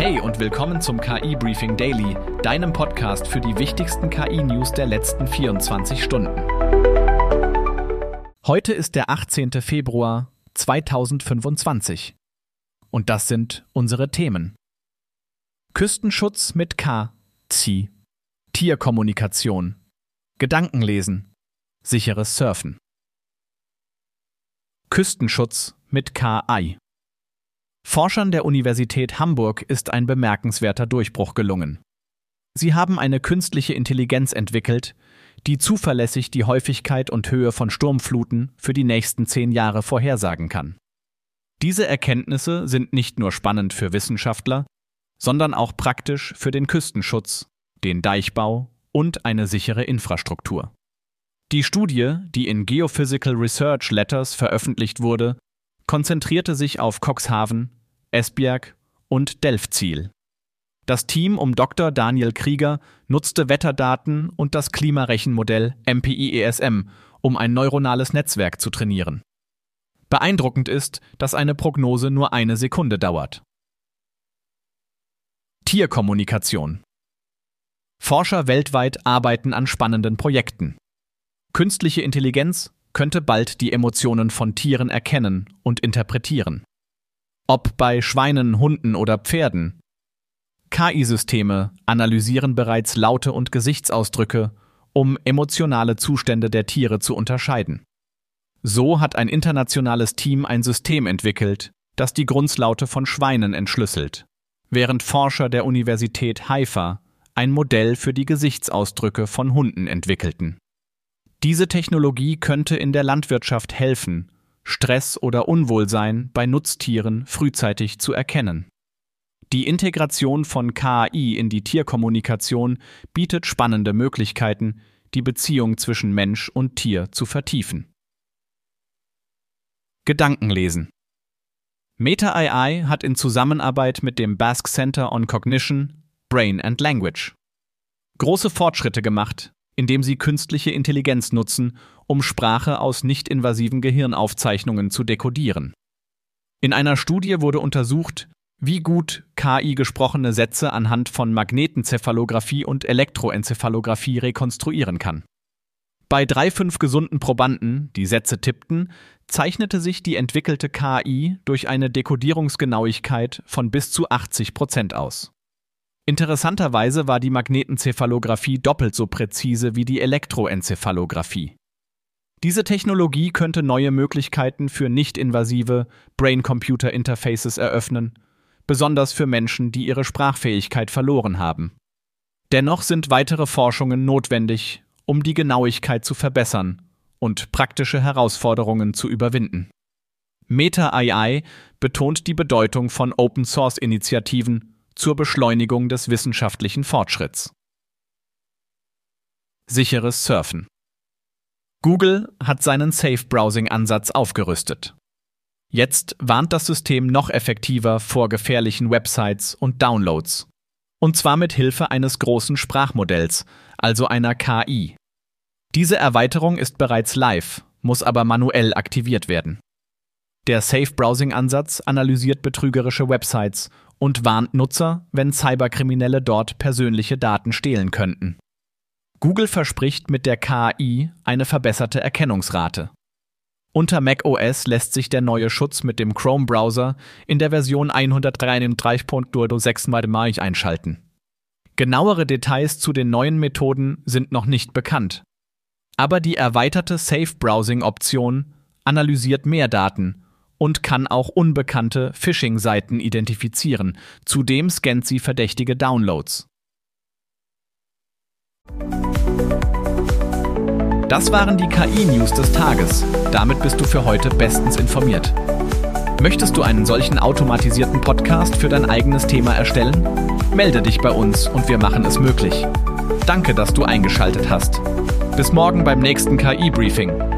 Hey und willkommen zum KI Briefing Daily, deinem Podcast für die wichtigsten KI-News der letzten 24 Stunden. Heute ist der 18. Februar 2025 und das sind unsere Themen. Küstenschutz mit K, Zi, Tierkommunikation, Gedankenlesen, sicheres Surfen. Küstenschutz mit KI. Forschern der Universität Hamburg ist ein bemerkenswerter Durchbruch gelungen. Sie haben eine künstliche Intelligenz entwickelt, die zuverlässig die Häufigkeit und Höhe von Sturmfluten für die nächsten 10 Jahre vorhersagen kann. Diese Erkenntnisse sind nicht nur spannend für Wissenschaftler, sondern auch praktisch für den Küstenschutz, den Deichbau und eine sichere Infrastruktur. Die Studie, die in Geophysical Research Letters veröffentlicht wurde, konzentrierte sich auf Cuxhaven, Esbjerg und Delfzijl. Das Team um Dr. Daniel Krieger nutzte Wetterdaten und das Klimarechenmodell MPI-ESM, um ein neuronales Netzwerk zu trainieren. Beeindruckend ist, dass eine Prognose nur 1 Sekunde dauert. Tierkommunikation. Forscher weltweit arbeiten an spannenden Projekten. Künstliche Intelligenz könnte bald die Emotionen von Tieren erkennen und interpretieren. Ob bei Schweinen, Hunden oder Pferden. KI-Systeme analysieren bereits Laute und Gesichtsausdrücke, um emotionale Zustände der Tiere zu unterscheiden. So hat ein internationales Team ein System entwickelt, das die Grunzlaute von Schweinen entschlüsselt, während Forscher der Universität Haifa ein Modell für die Gesichtsausdrücke von Hunden entwickelten. Diese Technologie könnte in der Landwirtschaft helfen, Stress oder Unwohlsein bei Nutztieren frühzeitig zu erkennen. Die Integration von KI in die Tierkommunikation bietet spannende Möglichkeiten, die Beziehung zwischen Mensch und Tier zu vertiefen. Gedankenlesen. Meta AI hat in Zusammenarbeit mit dem Basque Center on Cognition, Brain and Language große Fortschritte gemacht, indem sie künstliche Intelligenz nutzen, um Sprache aus nicht-invasiven Gehirnaufzeichnungen zu dekodieren. In einer Studie wurde untersucht, wie gut KI gesprochene Sätze anhand von Magnetenzephalografie und Elektroenzephalographie rekonstruieren kann. Bei 3-5 gesunden Probanden, die Sätze tippten, zeichnete sich die entwickelte KI durch eine Dekodierungsgenauigkeit von bis zu 80% aus. Interessanterweise war die Magnetenzephalografie doppelt so präzise wie die Elektroenzephalographie. Diese Technologie könnte neue Möglichkeiten für nicht-invasive Brain-Computer-Interfaces eröffnen, besonders für Menschen, die ihre Sprachfähigkeit verloren haben. Dennoch sind weitere Forschungen notwendig, um die Genauigkeit zu verbessern und praktische Herausforderungen zu überwinden. Meta AI betont die Bedeutung von Open-Source-Initiativen zur Beschleunigung des wissenschaftlichen Fortschritts. Sicheres Surfen. Google hat seinen Safe-Browsing-Ansatz aufgerüstet. Jetzt warnt das System noch effektiver vor gefährlichen Websites und Downloads. Und zwar mit Hilfe eines großen Sprachmodells, also einer KI. Diese Erweiterung ist bereits live, muss aber manuell aktiviert werden. Der Safe-Browsing-Ansatz analysiert betrügerische Websites und warnt Nutzer, wenn Cyberkriminelle dort persönliche Daten stehlen könnten. Google verspricht mit der KI eine verbesserte Erkennungsrate. Unter macOS lässt sich der neue Schutz mit dem Chrome-Browser in der Version 133.6 einschalten. Genauere Details zu den neuen Methoden sind noch nicht bekannt. Aber die erweiterte Safe-Browsing-Option analysiert mehr Daten und kann auch unbekannte Phishing-Seiten identifizieren. Zudem scannt sie verdächtige Downloads. Das waren die KI-News des Tages. Damit bist du für heute bestens informiert. Möchtest du einen solchen automatisierten Podcast für dein eigenes Thema erstellen? Melde dich bei uns und wir machen es möglich. Danke, dass du eingeschaltet hast. Bis morgen beim nächsten KI-Briefing.